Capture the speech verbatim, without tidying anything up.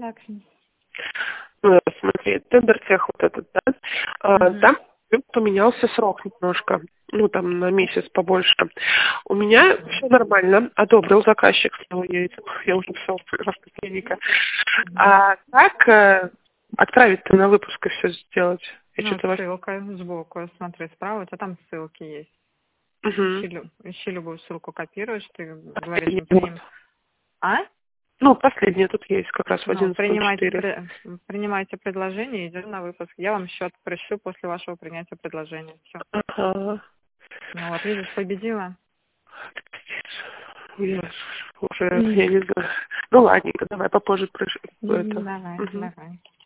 Так. Э, Смотри, Тендертех вот этот, да, а, Мгм. там поменялся срок немножко, ну, там на месяц побольше. У меня все нормально, одобрил заказчик, снова я, этим- я уже все клиника. А как э, отправить-то на выпуск и все сделать? Я Ну, что-то вас... ссылка сбоку, смотри, справа, у тебя там ссылки есть. Мгм. Ищи, лю- ищи любую ссылку, копируешь, ты говоришь, Последний мы вот. приним... А? Ну, последний тут есть, как раз в Ну, одиннадцать ноль принимайте, четыре. при- принимайте предложение, идем на выпуск. Я вам счет пришлю после вашего принятия предложения. Все. Ага. Ну вот, видишь, победила. Я уже, Мгм. я не знаю. Ну, ладненько, давай попозже прош... это. Давай, Мгм. давай.